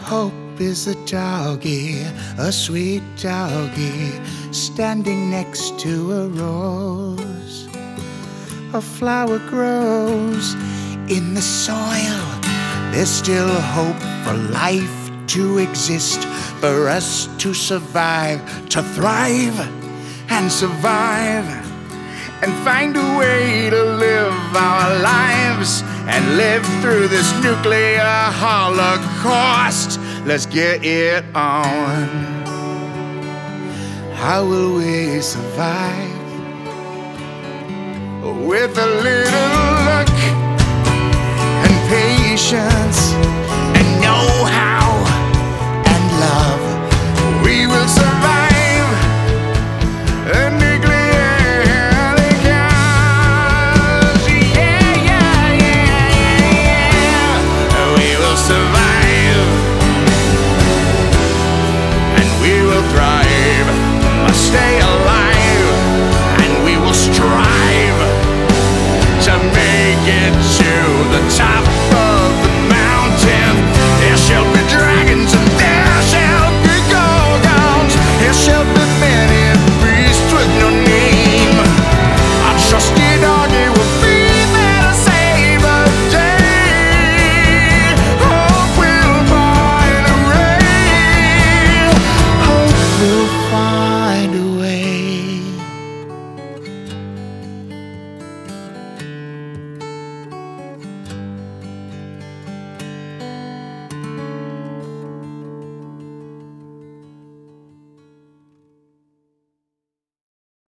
Hope is a doggy, a sweet doggy, standing next to a rose. A flower grows in the soil. There's still hope for life to exist, for us to survive, to thrive and survive, and find a way to live our lives and live through this nuclear holocaust. Let's get it on. How will we survive? With a little luck and patience